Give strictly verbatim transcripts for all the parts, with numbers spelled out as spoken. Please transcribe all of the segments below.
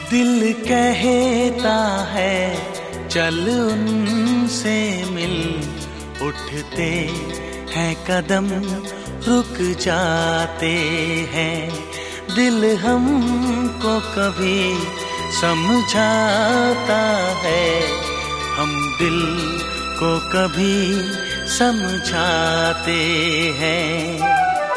दिल कहता है चल उनसे मिल, उठते हैं कदम रुक जाते हैं। दिल हमको कभी समझाता है, हम दिल को कभी समझाते हैं।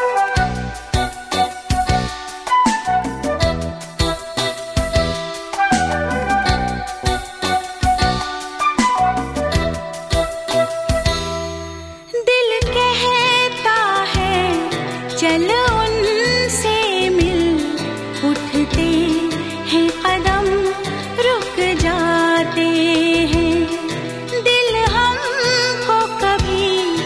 चल उनसे मिल, उठते हैं कदम रुक जाते हैं। दिल हमको कभी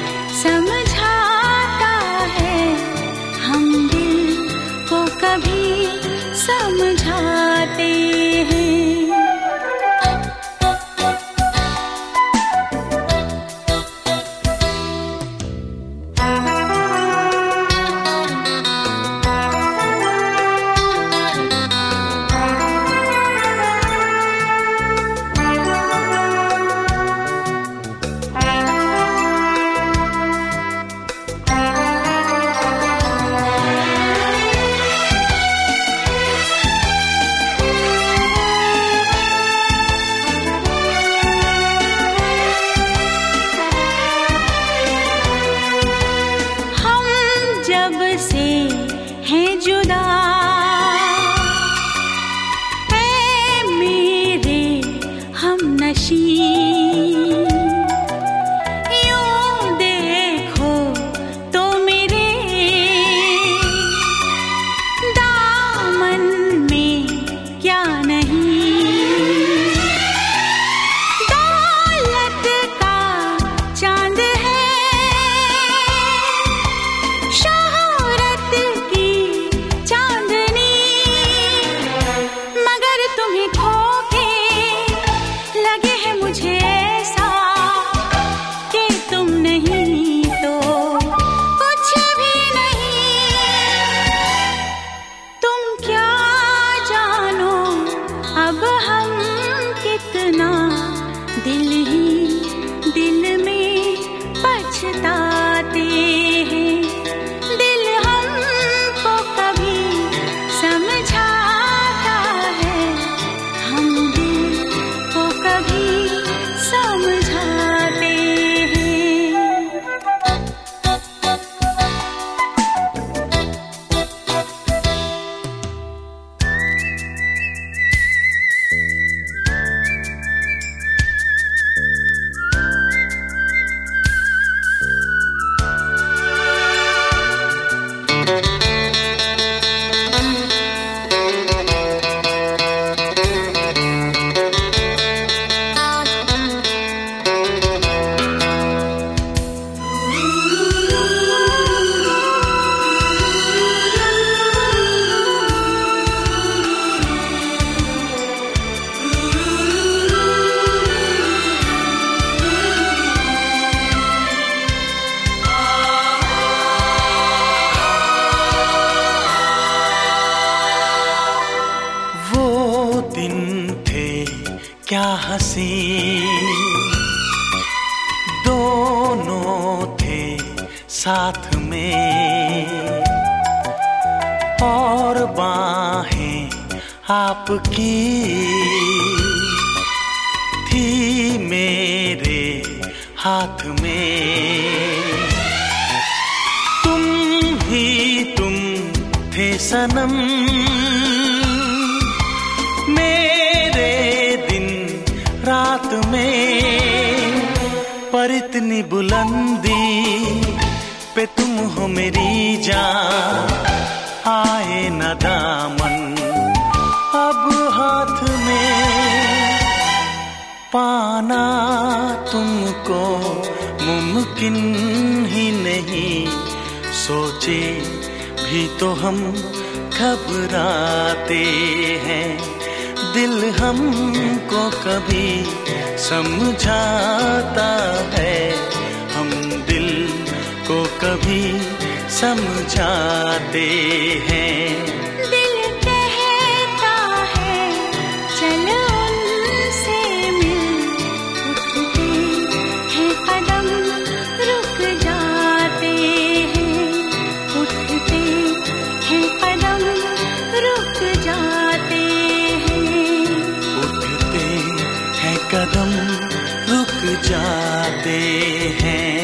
समझाता है, हम दिल को कभी समझाते हैं। जब से हैं जुदा है मेरे हमनशी, यूं देखो तो मेरे दामन में क्या नहीं। दौलत का चांद है, तुम्हें खो के लगे है मुझे ऐसा कि तुम नहीं तो कुछ भी नहीं। तुम क्या जानो अब हम कितना दिल ही दिल में पछताते हैं। दिल हमको कभी समझा समझाते हैं। दिन थे क्या हंसी, दोनों थे साथ में, और बाहें आपकी थी मेरे हाथ में। तुम ही तुम थे सनम मेरे दिन रात में, पर इतनी बुलंदी पे तुम हो मेरी जान, आए न दामन अब हाथ में। पाना तुमको मुमकिन ही नहीं, सोचे भी तो हम घबराते हैं। दिल हमको कभी समझाता है, हम दिल को कभी समझाते हैं। दिल कहता है हम रुक जाते हैं।